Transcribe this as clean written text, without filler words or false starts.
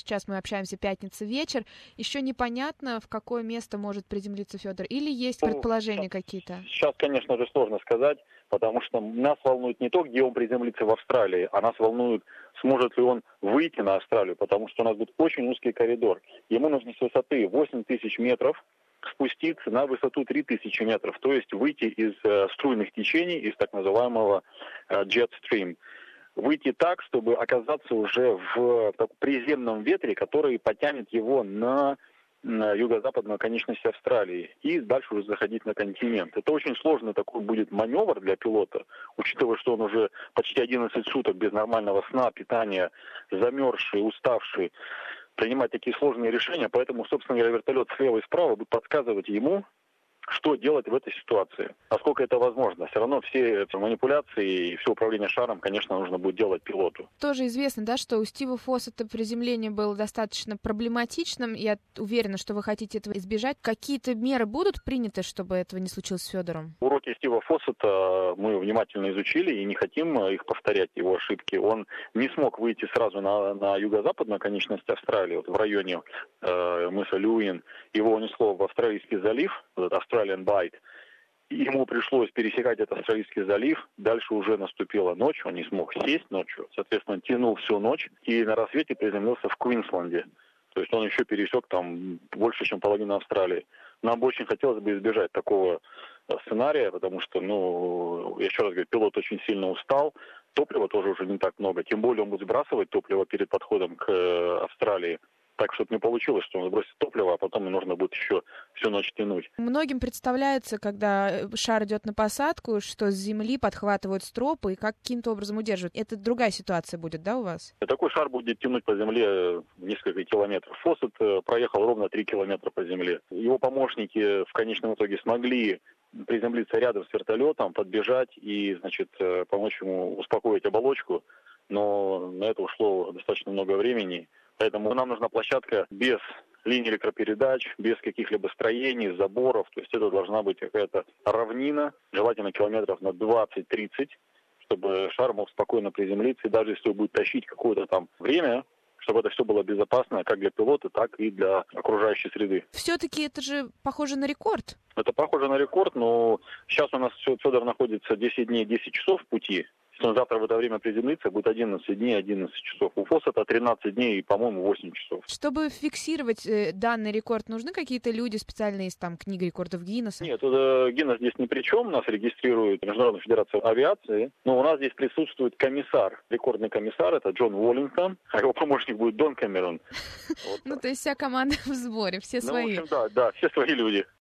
сейчас мы общаемся, пятница вечер, еще непонятно, в какое место может приземлиться Федор, или есть предположения какие-то? Сейчас, конечно же, сложно сказать, потому что нас волнует не то, где он приземлится в Австралии, а нас волнует, сможет ли он выйти на Австралию, потому что у нас будет очень узкий коридор. Ему нужно с высоты 8 тысяч метров спуститься на высоту 3000 метров, то есть выйти из струйных течений, из так называемого jet stream. Выйти так, чтобы оказаться уже в приземном ветре, который потянет его на юго-западную оконечность Австралии и дальше уже заходить на континент. Это очень сложный такой будет маневр для пилота, учитывая, что он уже почти 11 суток без нормального сна, питания, замерзший, уставший, принимать такие сложные решения, поэтому, собственно говоря, вертолет слева и справа будет подсказывать ему, что делать в этой ситуации, насколько это возможно. Все равно все эти манипуляции и все управление шаром, конечно, нужно будет делать пилоту. Тоже известно, да, что у Стива Фоссета приземление было достаточно проблематичным. Я уверена, что вы хотите этого избежать. Какие-то меры будут приняты, чтобы этого не случилось с Федором? Уроки Стива Фоссета мы внимательно изучили и не хотим их повторять, его ошибки. Он не смог выйти сразу на юго-западную оконечность Австралии, вот в районе мыса Люин. Его унесло в Австралийский залив, Australian Bight. Ему пришлось пересекать этот Австралийский залив. Дальше уже наступила ночь, он не смог сесть ночью. Соответственно, он тянул всю ночь и на рассвете приземлился в Квинсленде. То есть он еще пересек там больше, чем половину Австралии. Нам бы очень хотелось бы избежать такого сценария, потому что, я еще раз говорю, пилот очень сильно устал, топлива тоже уже не так много. Тем более он будет сбрасывать топливо перед подходом к Австралии. Так, чтобы не получилось, что он сбросит топливо, а потом ему нужно будет еще всю ночь тянуть. Многим представляется, когда шар идет на посадку, что с земли подхватывают стропы и каким-то образом удерживают. Это другая ситуация будет, да, у вас? Такой шар будет тянуть по земле несколько километров. Фоссет проехал ровно 3 километра по земле. Его помощники в конечном итоге смогли приземлиться рядом с вертолетом, подбежать и, помочь ему успокоить оболочку. Но на это ушло достаточно много времени. Поэтому нам нужна площадка без линий электропередач, без каких-либо строений, заборов. То есть это должна быть какая-то равнина, желательно километров на 20-30, чтобы шар мог спокойно приземлиться. И даже если он будет тащить какое-то там время, чтобы это все было безопасно как для пилота, так и для окружающей среды. Все-таки это же похоже на рекорд. Это похоже на рекорд, но сейчас у нас Федор находится 10 дней, 10 часов в пути. Если он завтра в это время приземлится, будет 11 дней, 11 часов. У Фоссета 13 дней и, по-моему, 8 часов. Чтобы фиксировать данный рекорд, нужны какие-то люди специальные из книги рекордов Гиннесса? Нет, Гиннесс здесь ни при чем. Нас регистрирует Международная федерация авиации. Но у нас здесь присутствует комиссар, рекордный комиссар, это Джон Уоллингтон, а его помощник будет Дон Кэмерон. То есть вся команда в сборе, все свои. В общем, да, все свои люди.